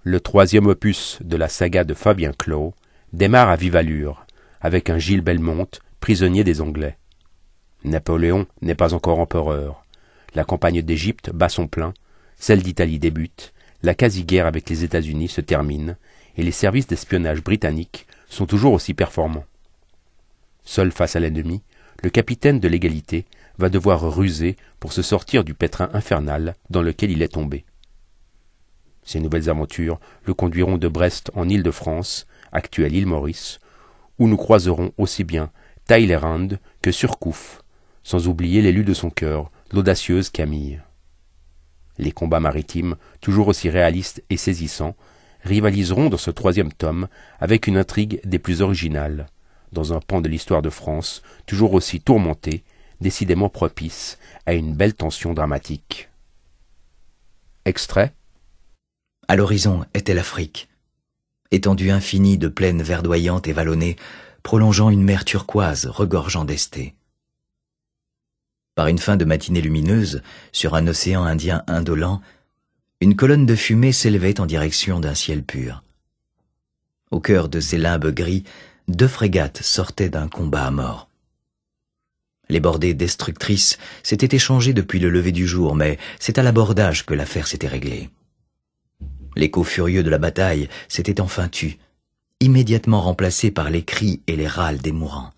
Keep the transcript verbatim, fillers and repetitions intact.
Le troisième opus de la saga de Fabien Clos démarre à vive allure, avec un Gilles Belmont, prisonnier des Anglais. Napoléon n'est pas encore empereur. La campagne d'Égypte bat son plein, celle d'Italie débute, la quasi-guerre avec les États-Unis se termine, et les services d'espionnage britanniques sont toujours aussi performants. Seul face à l'ennemi, le capitaine de l'égalité va devoir ruser pour se sortir du pétrin infernal dans lequel il est tombé. Ces nouvelles aventures le conduiront de Brest en Île-de-France, actuelle île Maurice, où nous croiserons aussi bien Talleyrand que Surcouf, sans oublier l'élu de son cœur, l'audacieuse Camille. Les combats maritimes, toujours aussi réalistes et saisissants, rivaliseront dans ce troisième tome avec une intrigue des plus originales, dans un pan de l'histoire de France toujours aussi tourmenté, décidément propice à une belle tension dramatique. Extrait. À l'horizon était l'Afrique, étendue infinie de plaines verdoyantes et vallonnées, prolongeant une mer turquoise regorgeant d'esté. Par une fin de matinée lumineuse, sur un océan Indien indolent, une colonne de fumée s'élevait en direction d'un ciel pur. Au cœur de ces limbes gris, deux frégates sortaient d'un combat à mort. Les bordées destructrices s'étaient échangées depuis le lever du jour, mais c'est à l'abordage que l'affaire s'était réglée. L'écho furieux de la bataille s'était enfin tu, immédiatement remplacé par les cris et les râles des mourants.